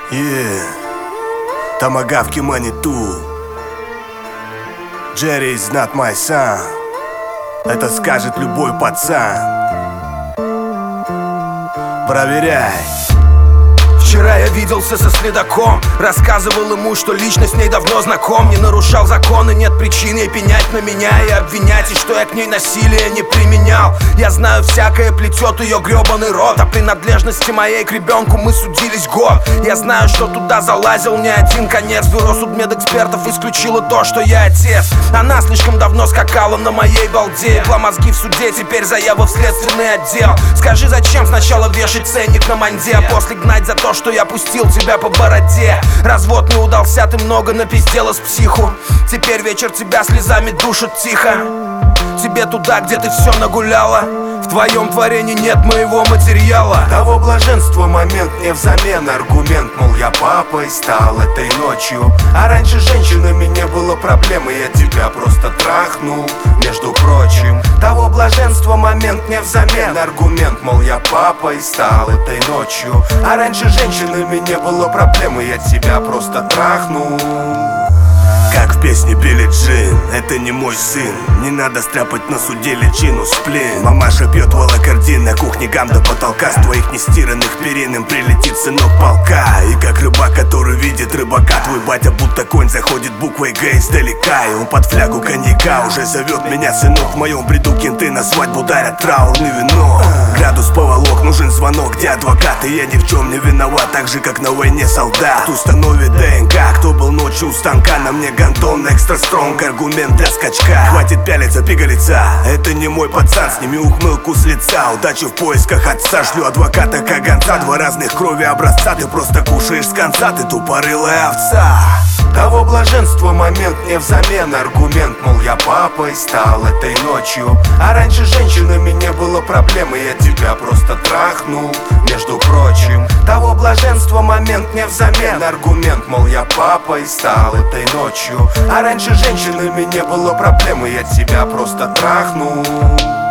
Томагавки Маниту. Jerry is not my son. Это скажет любой пацан. Проверяй. Вчера я виделся со следаком, рассказывал ему, что лично с ней давно знаком. Не нарушал законы, нет причин ей пенять на меня и обвинять, и что я к ней насилие не применял. Я знаю, всякое плетет ее гребаный рот, о принадлежности моей к ребенку мы судились год. Я знаю, что туда залазил не один конец. Бюро судмедэкспертов исключило то, что я отец. Она слишком давно скакала на моей балде, пла мозги в суде, теперь заяву в следственный отдел. Скажи, зачем сначала вешать ценник на манде, а после гнать за то, что я пустил тебя по бороде. Развод не удался, ты много напиздела с психу. Теперь вечер тебя слезами душит тихо. Тебе туда, где ты все нагуляла. В твоем творении нет моего материала. Того блаженства момент не взамен аргумент, мол, я папой стал этой ночью. А раньше женщинами не было проблемы, я тебя просто трахнул, между прочим. Того блаженства момент не взамен аргумент, мол, я папой стал этой ночью. А раньше женщинами не было проблемы, я тебя просто трахнул. Как в песне Билли Джин, это не мой сын. Не надо стряпать на суде личину сплин. Мамаша пьет волокордин, на кухне гам до потолка. С твоих нестиранных перин им прилетит сынок полка. И как рыбак, который видит рыбака, твой батя будто конь заходит буквой Г издалека. И он под флягу коньяка уже зовет меня сынок. В моем бреду кенты на свадьбу дарят траурный венок. Градус поволок, нужен звонок, где адвокат. И я ни в чем не виноват, так же как на войне солдат. Установит ДНК, кто был ночью у станка. На мне гантон, экстра стронг, аргумент для скачка. Хватит пялиться, пигалица, это не мой пацан. Сними ухмылку с лица, удачи в поисках отца. Шлю адвоката каганца, два разных крови образца. Ты просто кушаешь с конца, ты тупорылая овца. Того блаженства момент не взамен аргумент, мол, я папой стал этой ночью. А раньше женщинами не было проблемы, я тебя просто трахнул, между прочим. Того блаженства момент не взамен аргумент, мол, я папой стал этой ночью. А раньше женщинами не было проблемы, я тебя просто трахнул.